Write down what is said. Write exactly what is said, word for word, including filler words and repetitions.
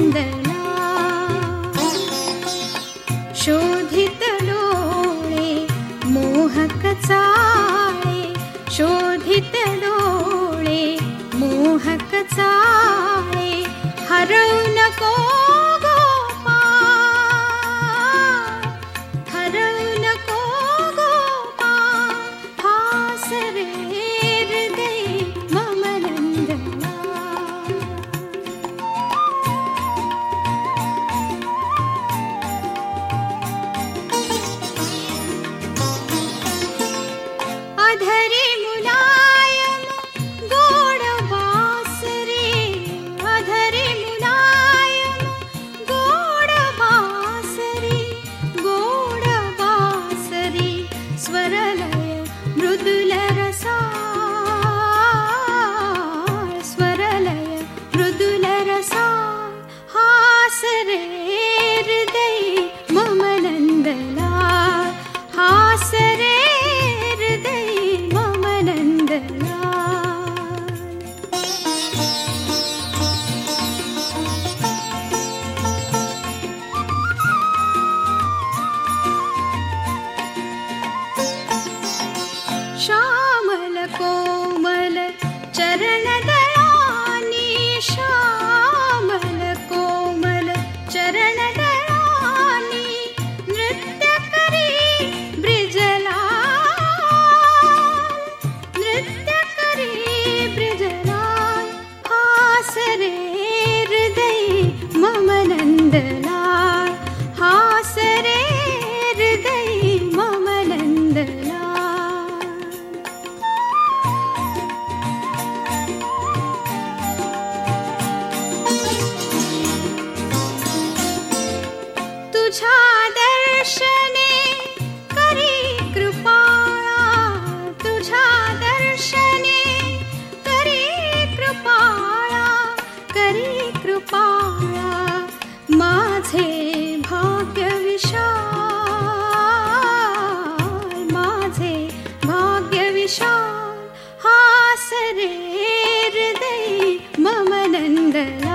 नंदला. शोधित डोळे मोहक चाळे, शोधित डोळे मोहक चाळे, हरवू नको गोपाळ, हरवू नको गोपाळ, हास रे हृदय मम नंदला. अधरी मुलायम गोड बासरी, अधरी मुलायम गोड बासरी, गोड बासरी, स्वरलय मृदुल रसाळ, स्वरलय मृदुल रसाळ, हास रे हृदय मम नंदला, हास रे हृदय मम नंदला. श्यामल कोमल चरण दळानी, श्यामल कोमल चरण दळानी, नृत्य करी ब्रिजलाल, नृत्य करी ब्रिजलाल, हास रे हृदय मम नंदलाल, हास रे हृदय मम नंदलाल. तुझ्या दर्शने करी कृपाळा, तुझ्या दर्शने करी कृपाळा, करी कृपाळा, माझे भाग्य विशाल, माझे भाग्य विशाल, हास रे हृदय मम नंदला.